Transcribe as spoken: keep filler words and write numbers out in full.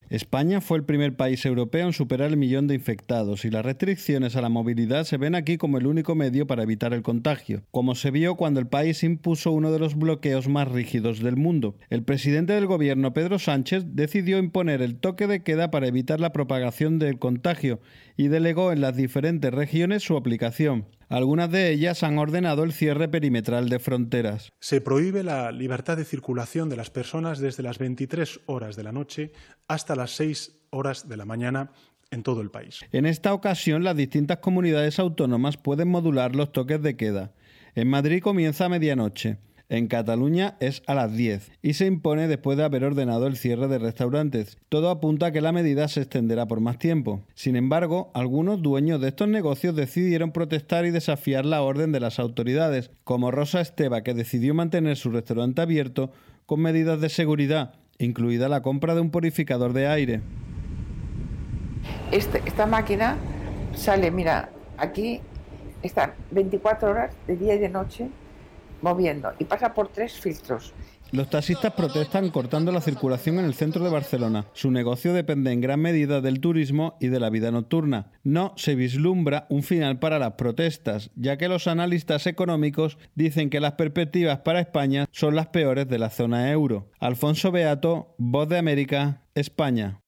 España fue el primer país europeo en superar el millón de infectados y las restricciones a la movilidad se ven aquí como el único medio para evitar el contagio, como se vio cuando el país impuso uno de los bloqueos más rígidos del mundo. El presidente del gobierno, Pedro Sánchez, decidió imponer el toque de queda para evitar la propagación del contagio y delegó en las diferentes regiones su aplicación. Algunas de ellas han ordenado el cierre perimetral de fronteras. Se prohíbe la libertad de circulación de las personas desde las veintitrés horas de la noche hasta las seis horas de la mañana en todo el país. En esta ocasión, las distintas comunidades autónomas pueden modular los toques de queda. En Madrid comienza a medianoche. En Cataluña es a las diez y se impone después de haber ordenado el cierre de restaurantes. Todo apunta a que la medida se extenderá por más tiempo. Sin embargo, algunos dueños de estos negocios decidieron protestar y desafiar la orden de las autoridades, como Rosa Esteva, que decidió mantener su restaurante abierto con medidas de seguridad, incluida la compra de un purificador de aire. Este, esta máquina sale, mira, aquí están veinticuatro horas de día y de noche moviendo y pasa por tres filtros. Los taxistas protestan cortando la circulación en el centro de Barcelona. Su negocio depende en gran medida del turismo y de la vida nocturna. No se vislumbra un final para las protestas, ya que los analistas económicos dicen que las perspectivas para España son las peores de la zona euro. Alfonso Beato, Voz de América, España.